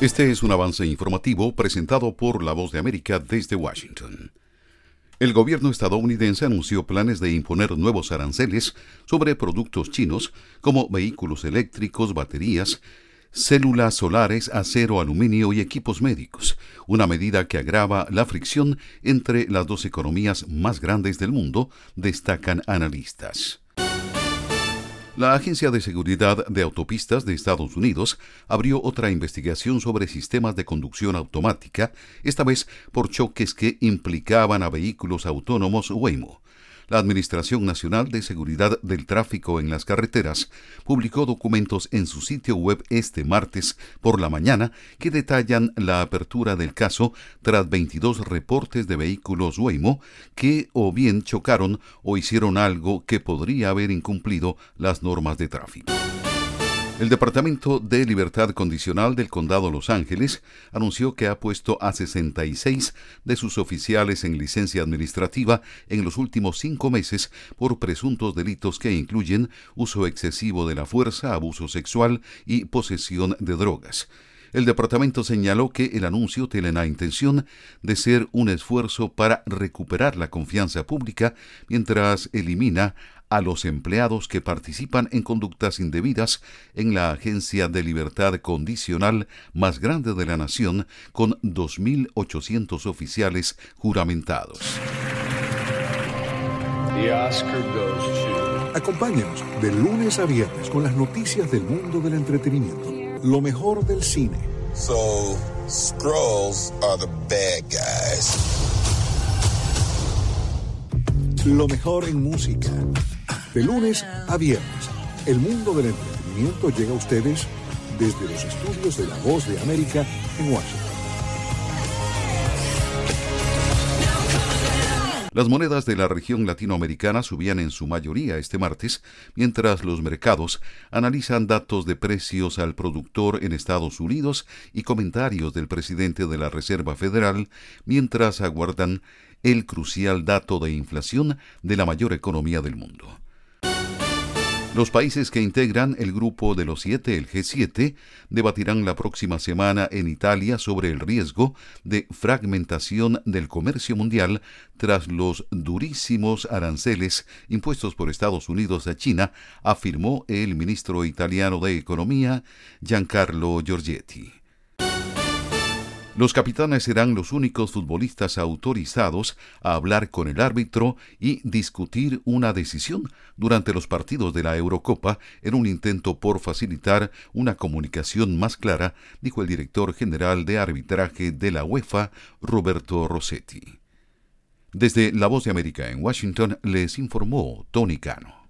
Este es un avance informativo presentado por La Voz de América desde Washington. El gobierno estadounidense anunció planes de imponer nuevos aranceles sobre productos chinos como vehículos eléctricos, baterías, células solares, acero, aluminio y equipos médicos, una medida que agrava la fricción entre las dos economías más grandes del mundo, destacan analistas. La Agencia de Seguridad de Autopistas de Estados Unidos abrió otra investigación sobre sistemas de conducción automática, esta vez por choques que implicaban a vehículos autónomos Waymo. La Administración Nacional de Seguridad del Tráfico en las Carreteras publicó documentos en su sitio web este martes por la mañana que detallan la apertura del caso tras 22 reportes de vehículos Waymo que o bien chocaron o hicieron algo que podría haber incumplido las normas de tráfico. El Departamento de Libertad Condicional del Condado Los Ángeles anunció que ha puesto a 66 de sus oficiales en licencia administrativa en los últimos 5 meses por presuntos delitos que incluyen uso excesivo de la fuerza, abuso sexual y posesión de drogas. El departamento señaló que el anuncio tiene la intención de ser un esfuerzo para recuperar la confianza pública mientras elimina a los empleados que participan en conductas indebidas en la agencia de libertad condicional más grande de la nación, con 2.800 oficiales juramentados. Acompáñanos de lunes a viernes con las noticias del mundo del entretenimiento. Lo mejor del cine. So, Skrulls are the bad guys. Lo mejor en música. De lunes a viernes, el mundo del entretenimiento llega a ustedes desde los estudios de La Voz de América en Washington. Las monedas de la región latinoamericana subían en su mayoría este martes, mientras los mercados analizan datos de precios al productor en Estados Unidos y comentarios del presidente de la Reserva Federal, mientras aguardan el crucial dato de inflación de la mayor economía del mundo. Los países que integran el grupo de los 7, el G7, debatirán la próxima semana en Italia sobre el riesgo de fragmentación del comercio mundial tras los durísimos aranceles impuestos por Estados Unidos a China, afirmó el ministro italiano de Economía, Giancarlo Giorgetti. Los capitanes serán los únicos futbolistas autorizados a hablar con el árbitro y discutir una decisión durante los partidos de la Eurocopa en un intento por facilitar una comunicación más clara, dijo el director general de arbitraje de la UEFA, Roberto Rossetti. Desde La Voz de América en Washington les informó Tony Cano.